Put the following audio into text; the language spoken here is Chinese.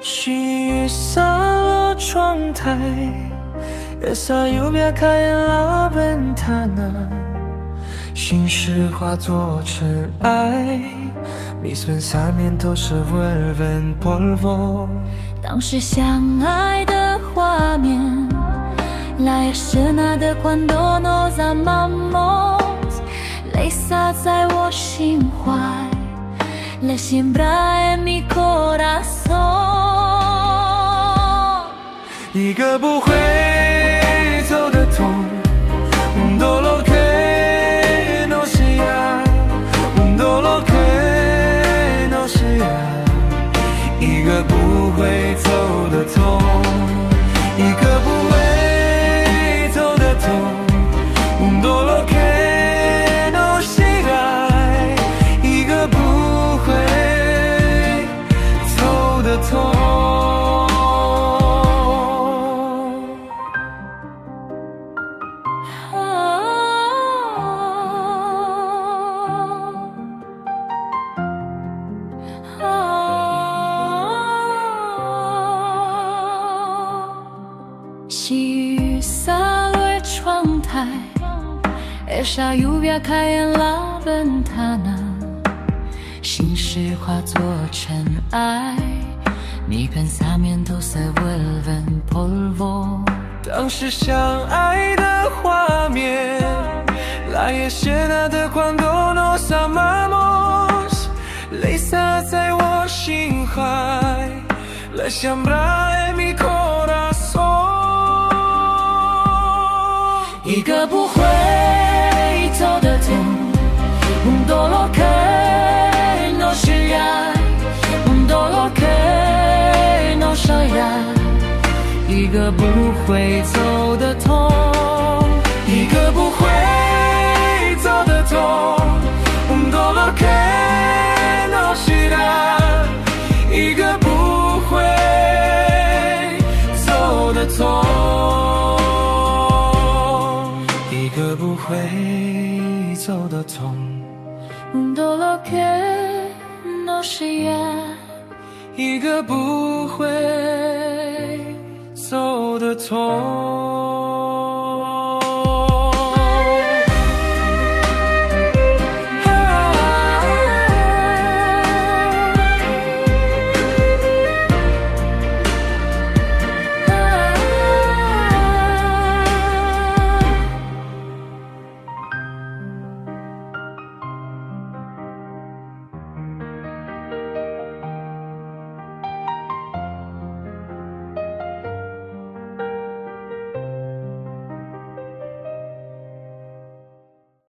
细雨洒落窗台，esa lluvia cae en la ventana， 心事化作尘埃，mis pensamientos se vuelven polvo。 当时相爱的画面，la escena de cuando nos amamos， 泪洒在我心怀。Le siembra en mi corazón， 一个不会走的痛 Un dolor que no se irá Un dolor que no se irá 一个不会走的痛，一个不会走的痛 Un dolor que no se irá 一个不走的痛。 细雨洒落窗台 ，esa lluvia cae en la ventana。心事化作尘埃 ，mi pensamientos se vuelven polvo。 当时相爱的画面 ，la escena de cuando nos amamos， 泪洒在我心怀 ，le siembra en mi corazón。 一个不会走的痛 ，un dolor que no se irá。Un dolor que no se irá， 一个不会走的痛， 一个不会走的痛 Un dolor que no se irá 一个不会走的痛，一个不会走的痛 Un dolor que no se irá， 一个不会走的痛。